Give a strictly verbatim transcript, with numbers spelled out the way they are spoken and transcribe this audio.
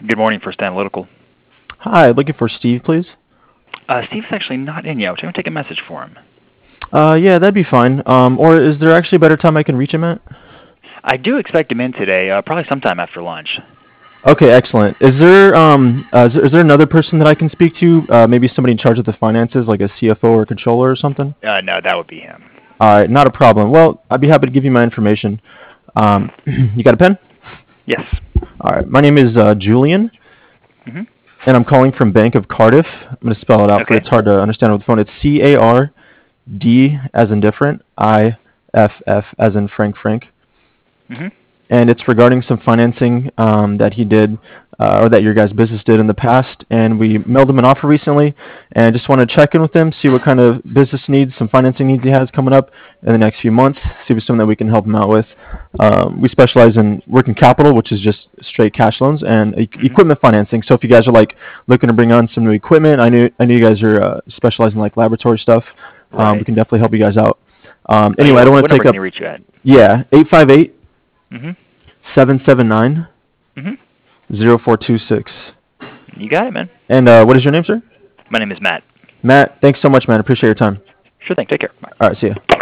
Good morning, First Analytical. Hi, looking for Steve, please. Uh, Steve's actually not in yet. I'm going to take a message for him. Uh, yeah, that'd be fine. Um, or is there actually a better time I can reach him at? I do expect him in today, uh, probably sometime after lunch. Okay, excellent. Is there um, uh, is there, is there another person that I can speak to? Uh, maybe somebody in charge of the finances, like a C F O or controller or something? Uh, no, that would be him. All right, not a problem. Well, I'd be happy to give you my information. Um, you got a pen? Yes. All right, my name is uh, Julian, Mm-hmm. and I'm calling from Bank of Cardiff. I'm going to spell it out for you. Okay. It's hard to understand over the phone. It's C A R D as in different, I F F as in Frank Frank. Mm-hmm. And it's regarding some financing um, that he did, uh, or that your guys' business did in the past, and we mailed him an offer recently, and I just want to check in with him, see what kind of business needs, some financing needs he has coming up in the next few months, see if it's something that we can help him out with. Um, we specialize in working capital, which is just straight cash loans, and e- Mm-hmm. equipment financing. So if you guys are like looking to bring on some new equipment, I knew I knew you guys are uh, specializing in like laboratory stuff. Um, Right. we can definitely help you guys out. Um, Oh, yeah, anyway, I don't what, want what to number take can up. he reach you at? Yeah, eight five eight. Mm-hmm. seven seven nine Mm-hmm. zero four two six. You got it, man. And uh, what is your name, sir? My name is Matt. Matt, thanks so much, man. Appreciate your time. Sure thing. Take care. Bye. All right, see ya.